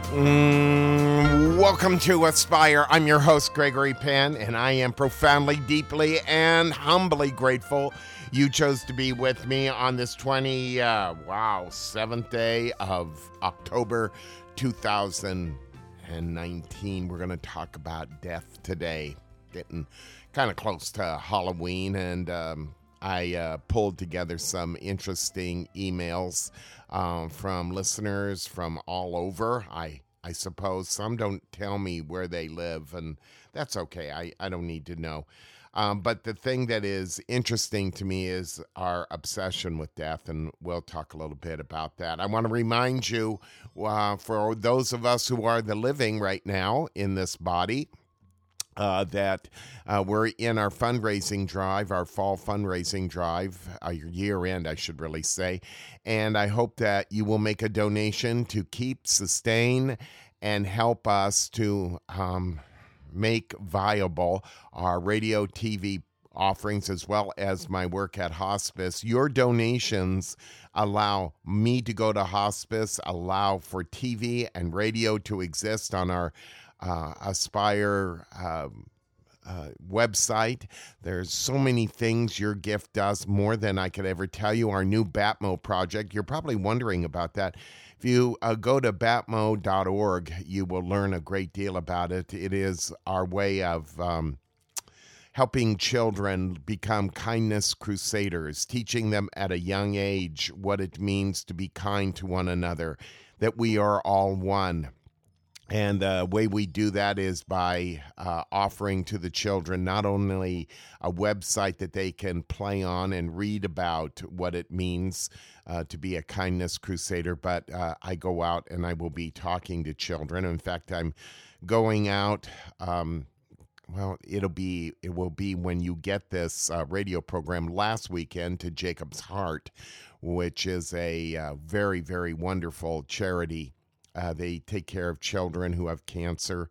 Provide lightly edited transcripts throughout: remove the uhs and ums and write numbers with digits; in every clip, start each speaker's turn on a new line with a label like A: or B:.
A: Welcome to Aspire. I'm your host, Gregory Penn, and I am profoundly, deeply, and humbly grateful you chose to be with me on this 7th day of October 2019. We're going to talk about death today, getting kind of close to Halloween, and I pulled together some interesting emails from listeners from all over. I suppose some don't tell me where they live, and that's okay. I don't need to know. But the thing that is interesting to me is our obsession with death, and we'll talk a little bit about that. I want to remind you, for those of us who are the living right now in this body, that we're in our fundraising drive, our fall fundraising drive, year end, I should really say. And I hope that you will make a donation to keep, sustain, and help us to make viable our radio, TV offerings, as well as my work at hospice. Your donations allow me to go to hospice, allow for TV and radio to exist on our Aspire website. There's so many things your gift does, more than I could ever tell you. Our new Batmo project, you're probably wondering about that. If you go to batmo.org, you will learn a great deal about it. It is our way of helping children become kindness crusaders, teaching them at a young age what it means to be kind to one another, that we are all one. And the way we do that is by offering to the children not only a website that they can play on and read about what it means to be a kindness crusader, but I go out and I will be talking to children. In fact, I'm going out. It will be when you get this radio program last weekend to Jacob's Heart, which is a very, very wonderful charity. They take care of children who have cancer,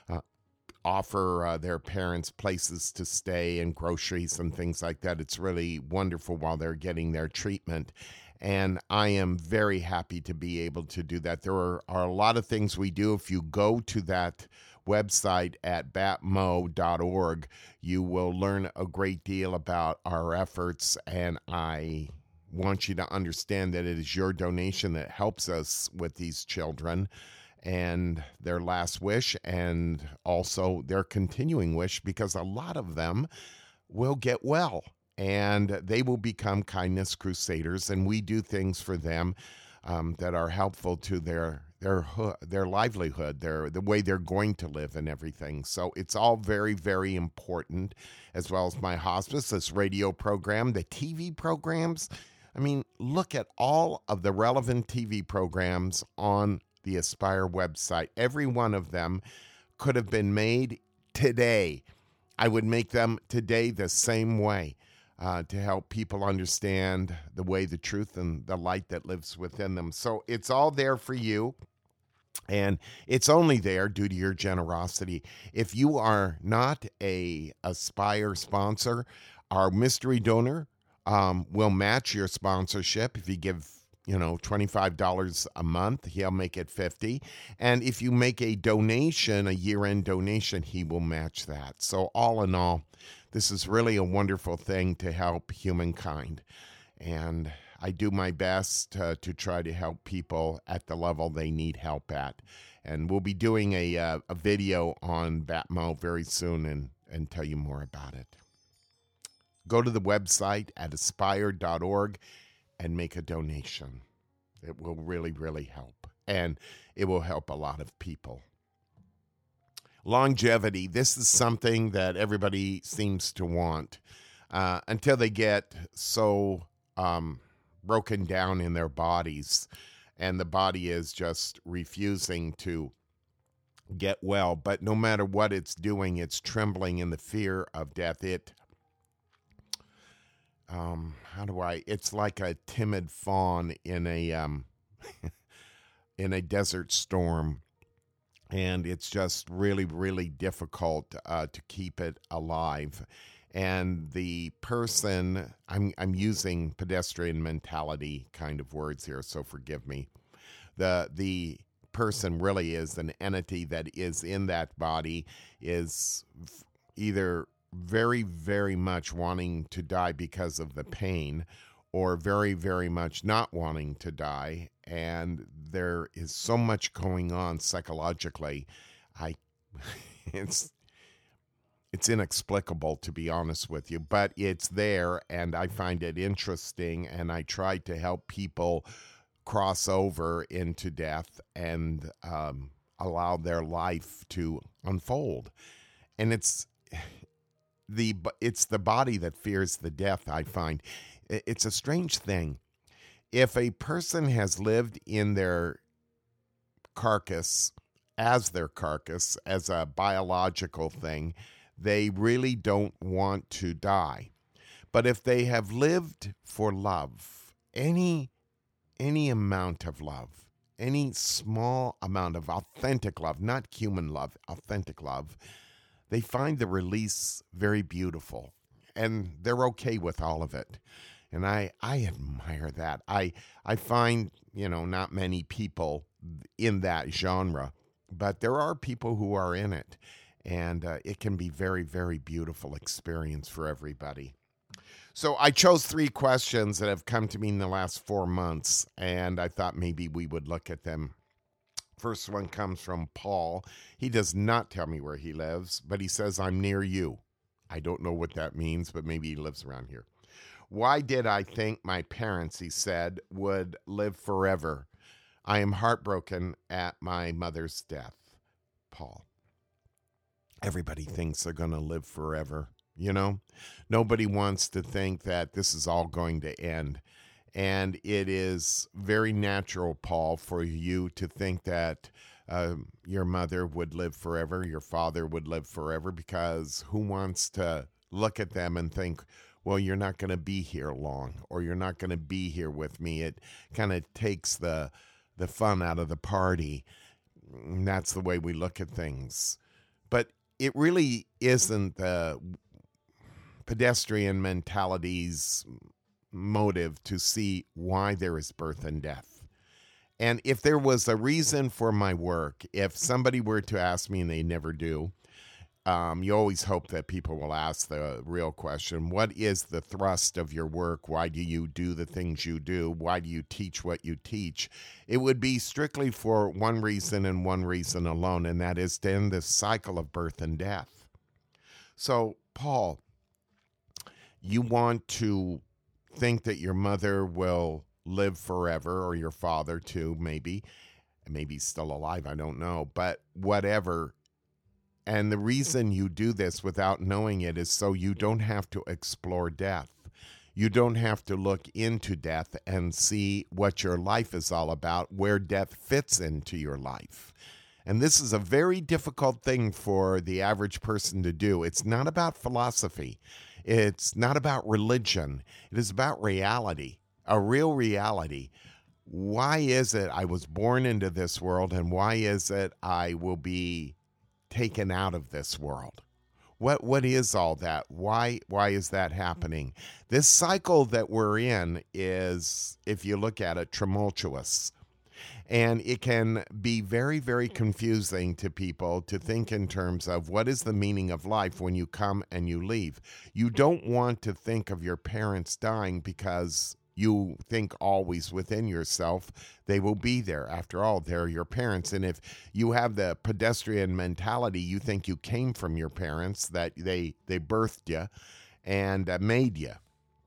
A: offer their parents places to stay and groceries and things like that. It's really wonderful while they're getting their treatment. And I am very happy to be able to do that. There are a lot of things we do. If you go to that website at batmo.org, you will learn a great deal about our efforts, and I want you to understand that it is your donation that helps us with these children and their last wish, and also their continuing wish, because a lot of them will get well and they will become kindness crusaders, and we do things for them that are helpful to their livelihood, the way they're going to live and everything. So it's all very, very important, as well as my hospice, this radio program, the TV programs. I mean, look at all of the relevant TV programs on the Aspire website. Every one of them could have been made today. I would make them today the same way to help people understand the way, the truth, and the light that lives within them. So it's all there for you, and it's only there due to your generosity. If you are not a Aspire sponsor, our mystery donor will match your sponsorship. If you give, $25 a month, he'll make it $50. And if you make a donation, a year-end donation, he will match that. So all in all, this is really a wonderful thing to help humankind. And I do my best to try to help people at the level they need help at. And we'll be doing a video on Batmo very soon and tell you more about it. Go to the website at aspire.org and make a donation. It will really, really help. And it will help a lot of people. Longevity. This is something that everybody seems to want until they get so broken down in their bodies. And the body is just refusing to get well. But no matter what it's doing, it's trembling in the fear of death. It's like a timid fawn in a in a desert storm, and it's just really, really difficult to keep it alive. And the person, I'm using pedestrian mentality kind of words here, so forgive me. The person really is, an entity that is in that body, is either very, very much wanting to die because of the pain, or very, very much not wanting to die. And there is so much going on psychologically. It's inexplicable, to be honest with you, but it's there, and I find it interesting, and I try to help people cross over into death and allow their life to unfold. And it's the body that fears the death, I find. It's a strange thing. If a person has lived in their carcass, as a biological thing, they really don't want to die. But if they have lived for love, any amount of love, any small amount of authentic love, not human love, authentic love, they find the release very beautiful, and they're okay with all of it. And I admire that. I find, not many people in that genre, but there are people who are in it. And it can be very, very beautiful experience for everybody. So I chose 3 questions that have come to me in the last 4 months, and I thought maybe we would look at them. First one comes from Paul. He does not tell me where he lives, but he says, I'm near you. I don't know what that means, but maybe he lives around here. Why did I think my parents, he said, would live forever? I am heartbroken at my mother's death. Paul. Everybody thinks they're going to live forever, Nobody wants to think that this is all going to end. And it is very natural, Paul, for you to think that your mother would live forever, your father would live forever, because who wants to look at them and think, well, you're not going to be here long, or you're not going to be here with me. It kind of takes the fun out of the party. And that's the way we look at things. But it really isn't the pedestrian mentality's motive to see why there is birth and death. And if there was a reason for my work, if somebody were to ask me, and they never do, you always hope that people will ask the real question: what is the thrust of your work? Why do you do the things you do? Why do you teach what you teach? It would be strictly for one reason and one reason alone, and that is to end this cycle of birth and death. So, Paul, you want to think that your mother will live forever, or your father too, maybe he's still alive, I don't know, but whatever. And the reason you do this without knowing it is so you don't have to explore death. You don't have to look into death and see what your life is all about, where death fits into your life. And this is a very difficult thing for the average person to do. It's not about philosophy. It's not about religion. It is about reality, a real reality. Why is it I was born into this world, and why is it I will be taken out of this world? What is all that? Why is that happening? This cycle that we're in is, if you look at it, tumultuous. And it can be very, very confusing to people to think in terms of what is the meaning of life when you come and you leave. You don't want to think of your parents dying because you think always within yourself they will be there. After all, they're your parents. And if you have the pedestrian mentality, you think you came from your parents, that they birthed you and made you.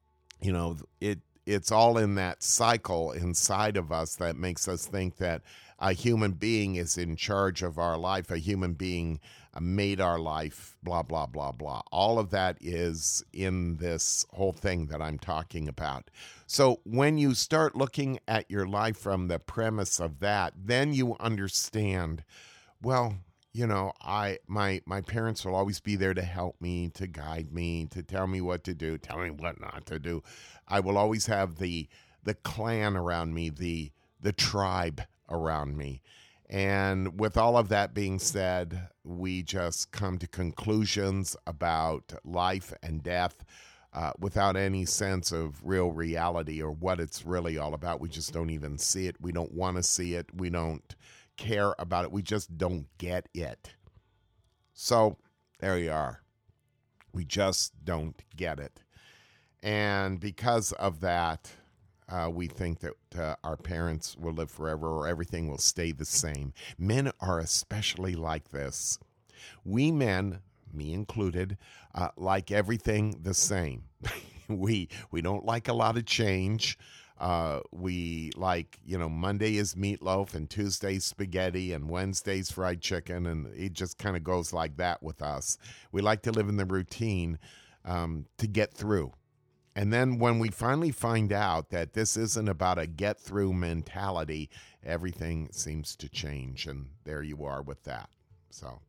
A: It's all in that cycle inside of us that makes us think that a human being is in charge of our life, a human being made our life, blah, blah, blah, blah. All of that is in this whole thing that I'm talking about. So when you start looking at your life from the premise of that, then you understand, well, my parents will always be there to help me, to guide me, to tell me what to do, tell me what not to do. I will always have the clan around me, the tribe around me. And with all of that being said, we just come to conclusions about life and death without any sense of real reality or what it's really all about. We just don't even see it. We don't want to see it. We don't care about it. We just don't get it. So there you are. We just don't get it. And because of that, we think that our parents will live forever or everything will stay the same. Men are especially like this. We men, me included, like everything the same. We don't like a lot of change. We like, Monday is meatloaf and Tuesday's spaghetti and Wednesday's fried chicken, and it just kind of goes like that with us. We like to live in the routine to get through. And then when we finally find out that this isn't about a get-through mentality, everything seems to change, and there you are with that. So,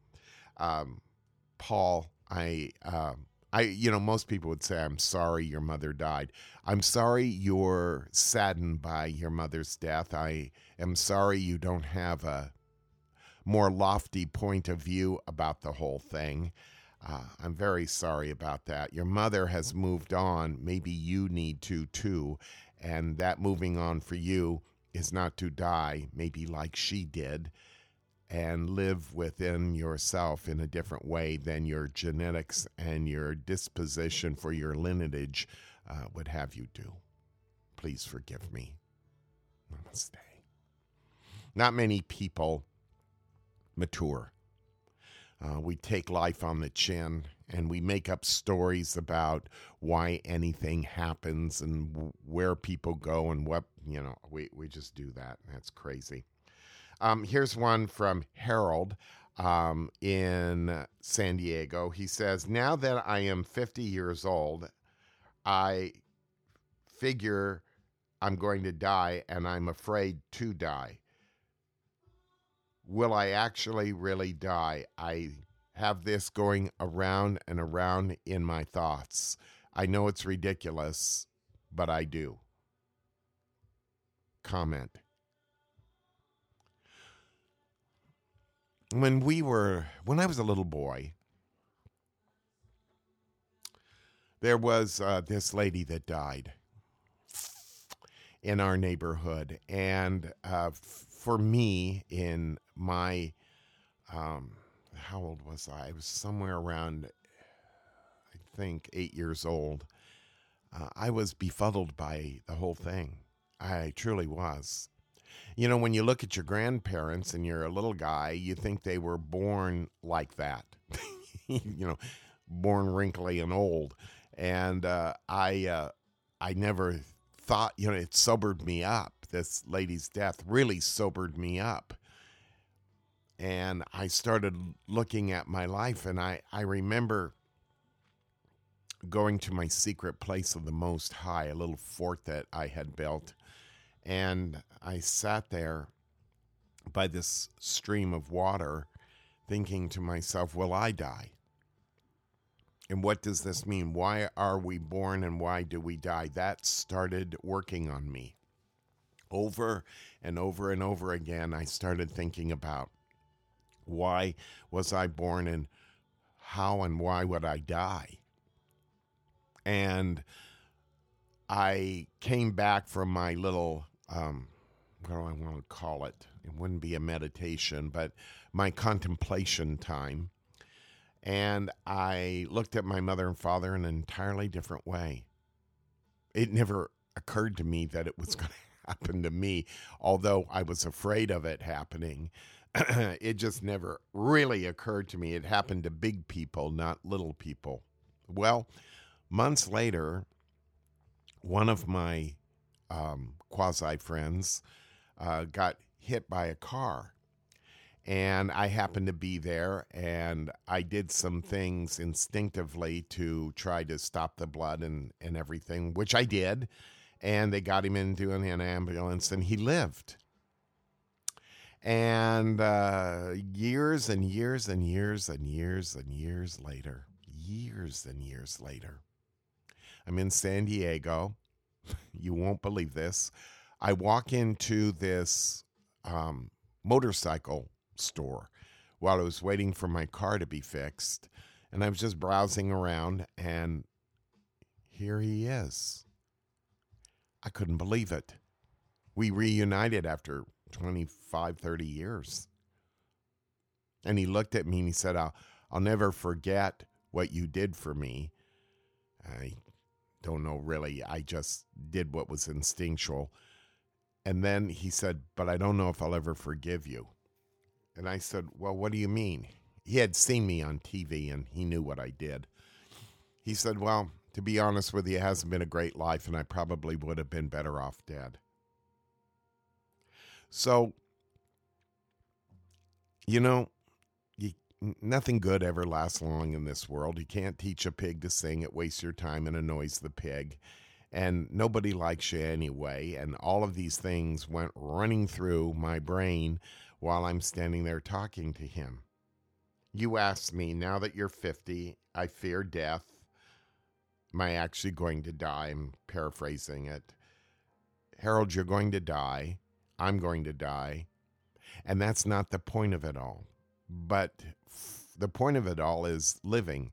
A: Paul, most people would say, I'm sorry your mother died. I'm sorry you're saddened by your mother's death. I am sorry you don't have a more lofty point of view about the whole thing. I'm very sorry about that. Your mother has moved on. Maybe you need to too. And that moving on for you is not to die, maybe like she did, and live within yourself in a different way than your genetics and your disposition for your lineage would have you do. Please forgive me. Namaste. Not many people mature. We take life on the chin, and we make up stories about why anything happens and where people go and what, we just do that. That's crazy. Here's one from Harold in San Diego. He says, now that I am 50 years old, I figure I'm going to die, and I'm afraid to die. Will I actually really die? I have this going around and around in my thoughts. I know it's ridiculous, but I do. Comment. When I was a little boy, there was this lady that died in our neighborhood. And for me, in my, how old was I? I was somewhere around, I think, 8 years old. I was befuddled by the whole thing. I truly was. When you look at your grandparents and you're a little guy, you think they were born like that, born wrinkly and old. And I never thought, it sobered me up. This lady's death really sobered me up. And I started looking at my life, and I remember going to my secret place of the Most High, a little fort that I had built. And I sat there by this stream of water thinking to myself, will I die? And what does this mean? Why are we born and why do we die? That started working on me. Over and over and over again, I started thinking about why was I born and how and why would I die? And I came back from my little, what do I want to call it? It wouldn't be a meditation, but my contemplation time. And I looked at my mother and father in an entirely different way. It never occurred to me that it was going to happen to me, although I was afraid of it happening. It just never really occurred to me. It happened to big people, not little people. Well, months later, one of my quasi-friends got hit by a car. And I happened to be there, and I did some things instinctively to try to stop the blood and everything, which I did. And they got him into an ambulance, and he lived. And years and years and years and years and years later, I'm in San Diego. You won't believe this. I walk into this motorcycle store while I was waiting for my car to be fixed. And I was just browsing around, and here he is. I couldn't believe it. We reunited after 25, 30 years. And he looked at me and he said, I'll never forget what you did for me. I don't know really. I just did what was instinctual. And then he said, but I don't know if I'll ever forgive you. And I said, well, what do you mean? He had seen me on TV and he knew what I did. He said, well, to be honest with you, it hasn't been a great life and I probably would have been better off dead. So, nothing good ever lasts long in this world. You can't teach a pig to sing. It wastes your time and annoys the pig. And nobody likes you anyway. And all of these things went running through my brain while I'm standing there talking to him. You asked me, now that you're 50, I fear death. Am I actually going to die? I'm paraphrasing it. Harold, you're going to die. I'm going to die. And that's not the point of it all. But the point of it all is living.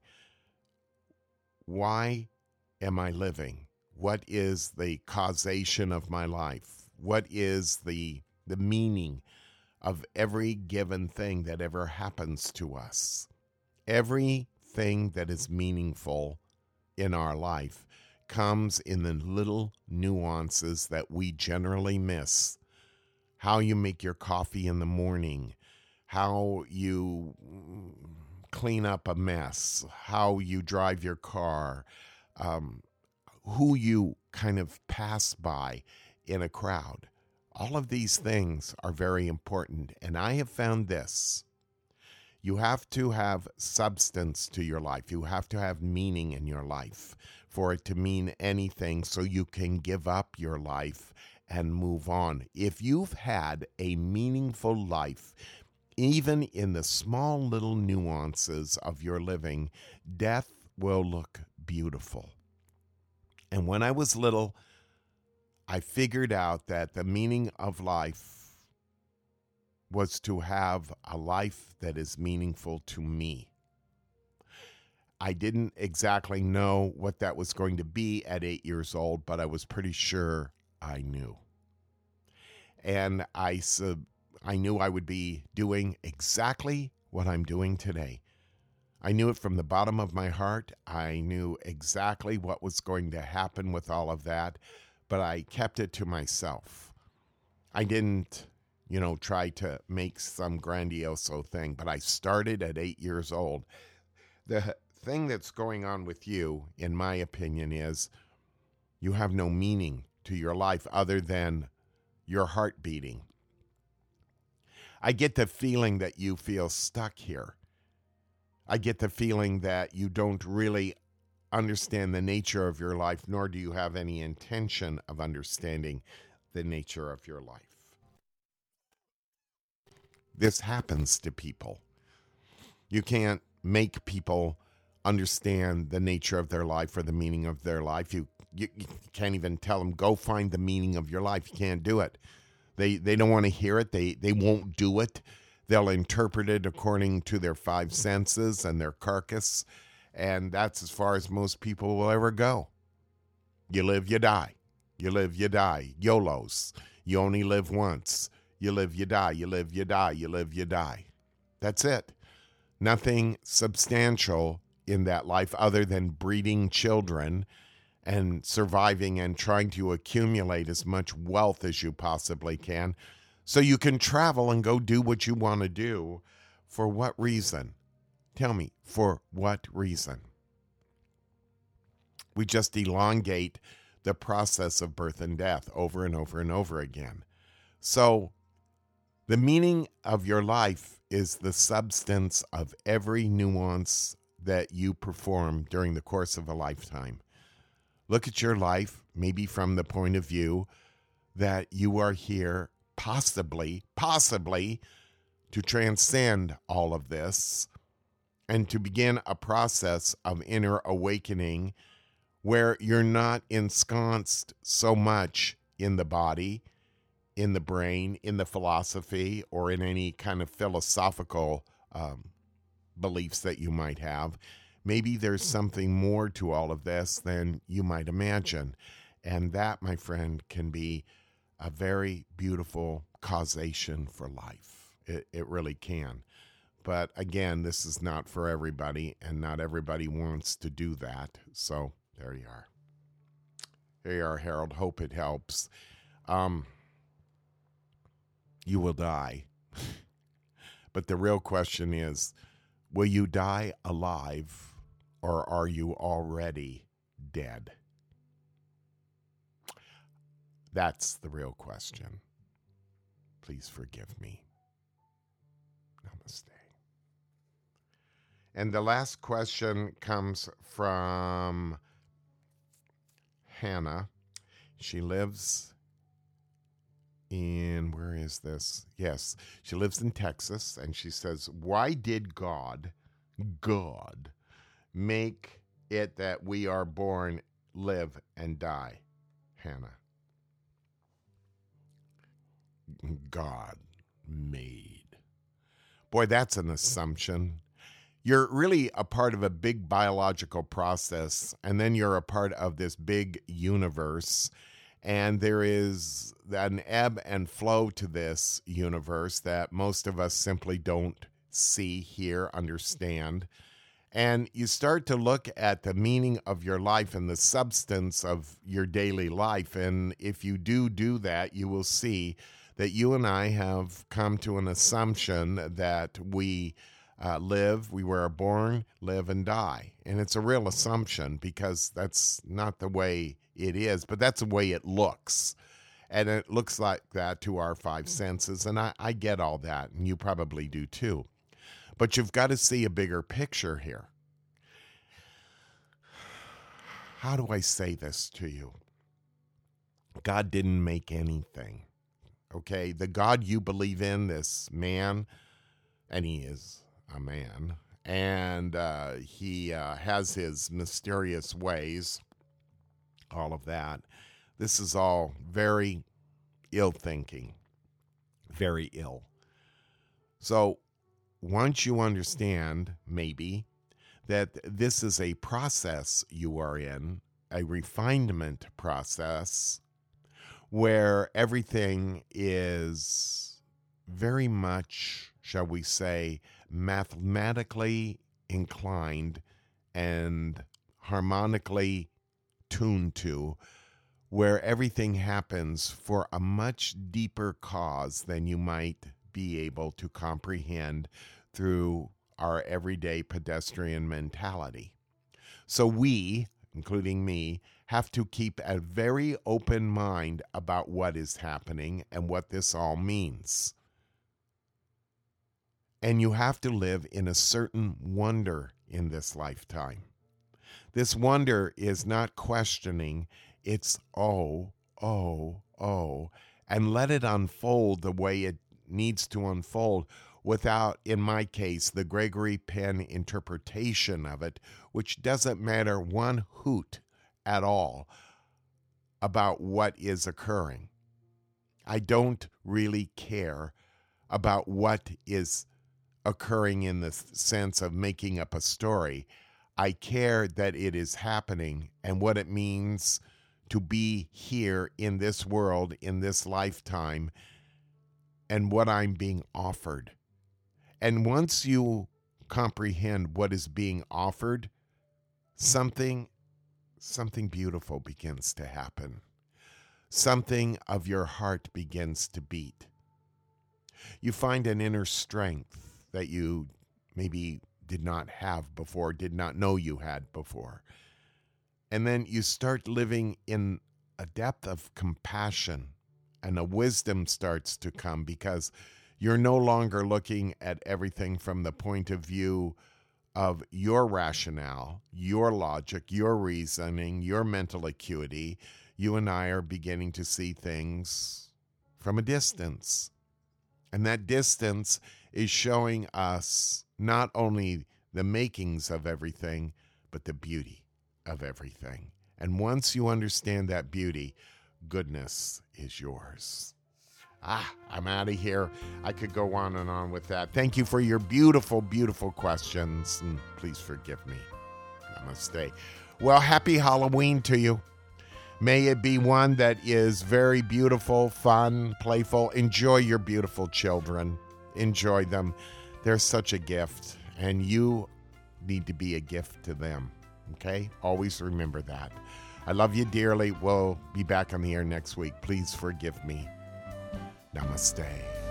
A: Why am I living? What is the causation of my life? What is the meaning of every given thing that ever happens to us? Everything that is meaningful in our life comes in the little nuances that we generally miss. How you make your coffee in the morning, how you clean up a mess, how you drive your car, who you kind of pass by in a crowd. All of these things are very important. And I have found this. You have to have substance to your life. You have to have meaning in your life for it to mean anything so you can give up your life and move on. If you've had a meaningful life, even in the small little nuances of your living, death will look beautiful. And when I was little, I figured out that the meaning of life was to have a life that is meaningful to me. I didn't exactly know what that was going to be at 8 years old, but I was pretty sure I knew. And I knew I would be doing exactly what I'm doing today. I knew it from the bottom of my heart. I knew exactly what was going to happen with all of that, but I kept it to myself. I didn't, try to make some grandiose thing, but I started at 8 years old. The thing that's going on with you, in my opinion, is you have no meaning to your life other than your heart beating. I get the feeling that you feel stuck here. I get the feeling that you don't really understand the nature of your life, nor do you have any intention of understanding the nature of your life. This happens to people. You can't make people understand the nature of their life or the meaning of their life. You can't even tell them, go find the meaning of your life. You can't do it. They don't want to hear it. They won't do it. They'll interpret it according to their five senses and their carcass. And that's as far as most people will ever go. You live, you die. You live, you die. YOLOs. You only live once. You live, you die. You live, you die. You live, you die. That's it. Nothing substantial in that life other than breeding children and surviving and trying to accumulate as much wealth as you possibly can so you can travel and go do what you want to do. For what reason? Tell me, for what reason? We just elongate the process of birth and death over and over and over again. So the meaning of your life is the substance of every nuance that you perform during the course of a lifetime. Look at your life, maybe from the point of view that you are here possibly to transcend all of this and to begin a process of inner awakening where you're not ensconced so much in the body, in the brain, in the philosophy, or in any kind of philosophical beliefs that you might have. Maybe there's something more to all of this than you might imagine. And that, my friend, can be a very beautiful causation for life. It really can. But again, this is not for everybody, and not everybody wants to do that. So there you are. There you are, Harold. Hope it helps. You will die. But the real question is, will you die alive, or are you already dead? That's the real question. Please forgive me. Namaste. And the last question comes from Hannah. She lives in, where is this? Yes, she lives in Texas, and she says, why did God make it that we are born, live, and die? Hannah. God made. Boy, that's an assumption. You're really a part of a big biological process, and then you're a part of this big universe, and there is an ebb and flow to this universe that most of us simply don't see, hear, understand. And you start to look at the meaning of your life and the substance of your daily life, and if you do that, you will see that you and I have come to an assumption that we we were born, live, and die. And it's a real assumption, because that's not the way it is, but that's the way it looks. And it looks like that to our five senses, and I get all that, and you probably do too. But you've got to see a bigger picture here. How do I say this to you? God didn't make anything. Okay, the God you believe in, this man, and he is a man, and he has his mysterious ways, all of that. This is all very ill thinking, very ill. So once you understand, maybe, that this is a process you are in, a refinement process, where everything is very much, shall we say, mathematically inclined and harmonically tuned to, where everything happens for a much deeper cause than you might be able to comprehend through our everyday pedestrian mentality. So we, including me, have to keep a very open mind about what is happening and what this all means. And you have to live in a certain wonder in this lifetime. This wonder is not questioning, it's and let it unfold the way it needs to unfold, without, in my case, the Gregory Penn interpretation of it, which doesn't matter one hoot at all about what is occurring. I don't really care about what is occurring in the sense of making up a story. I care that it is happening and what it means to be here in this world, in this lifetime, and what I'm being offered. And once you comprehend what is being offered, something beautiful begins to happen. Something of your heart begins to beat. You find an inner strength that you maybe did not have before, did not know you had before. And then you start living in a depth of compassion, and a wisdom starts to come, because you're no longer looking at everything from the point of view of your rationale, your logic, your reasoning, your mental acuity. You and I are beginning to see things from a distance. And that distance is showing us not only the makings of everything, but the beauty of everything. And once you understand that beauty, goodness is yours. I'm out of here. I could go on and on with that. Thank you for your beautiful, beautiful questions. And please forgive me. Namaste. Well, happy Halloween to you. May it be one that is very beautiful, fun, playful. Enjoy your beautiful children. Enjoy them. They're such a gift, and you need to be a gift to them. Okay? Always remember that. I love you dearly. We'll be back on the air next week. Please forgive me. Namaste.